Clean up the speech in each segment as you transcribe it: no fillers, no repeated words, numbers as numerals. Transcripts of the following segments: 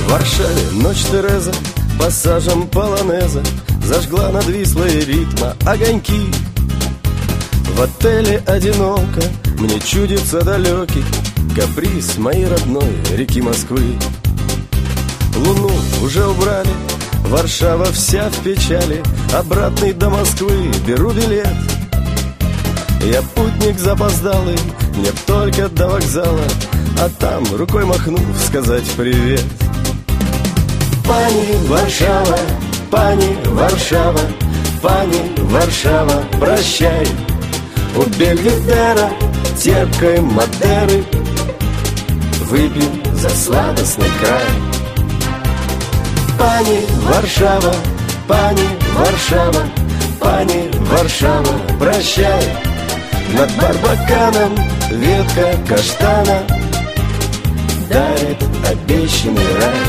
В Варшаве ночь Тереза пассажем полонеза зажгла над Вислой ритма огоньки. В отеле одиноко мне чудится далекий каприз моей родной реки Москвы. Луну уже убрали, Варшава вся в печали, обратный до Москвы беру билет. Я путник запоздалый, мне только до вокзала, а там рукой махнув сказать привет. Пани Варшава, пани Варшава, пани Варшава, прощай. У Бельведера терпкой Мадеры выпью за сладостный край. Пани Варшава, пани Варшава, пани Варшава, прощай. Над Барбаканом ветка каштана дарит обещанный рай.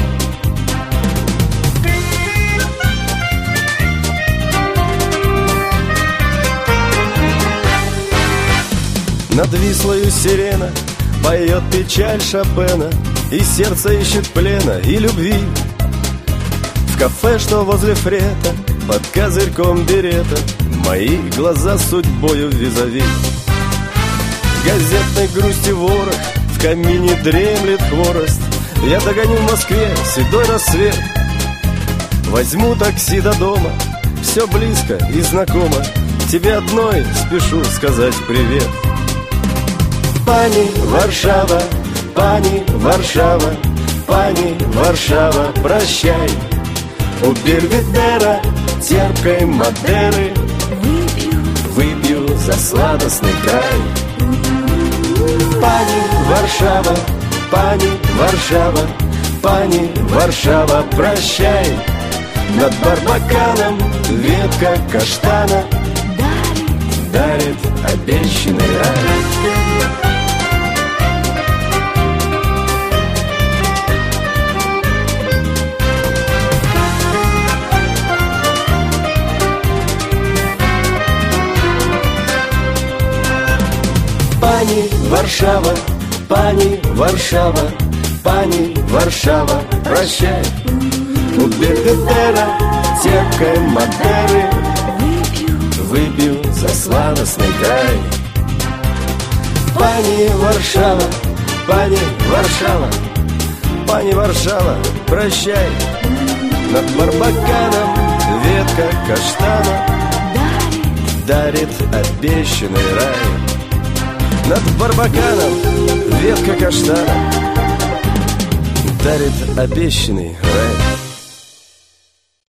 Над Вислою сирена поет печаль Шопена, и сердце ищет плена и любви. В кафе, что возле Фрета, под козырьком берета, мои глаза судьбою визави. Газетной грусти ворох, в камине дремлет хворост. Я догоню в Москве седой рассвет. Возьму такси до дома, все близко и знакомо. Тебе одной спешу сказать привет. Пани Варшава, пани Варшава, пани Варшава, прощай. У Бельведера терпкой Мадеры выпью за сладостный край. Пани Варшава, пани Варшава, пани Варшава, прощай. Над Барбаканом ветка каштана дарит обещанный рай. Пани Варшава, пани Варшава, пани Варшава, прощай. У Бельведера терпкой Мадеры выпью за сладостный край. Пани Варшава, пани Варшава, пани Варшава, прощай. Над Барбаканом ветка каштана дарит обещанный рай. Над Барбаканом ветка каштана дарит обещанный рай.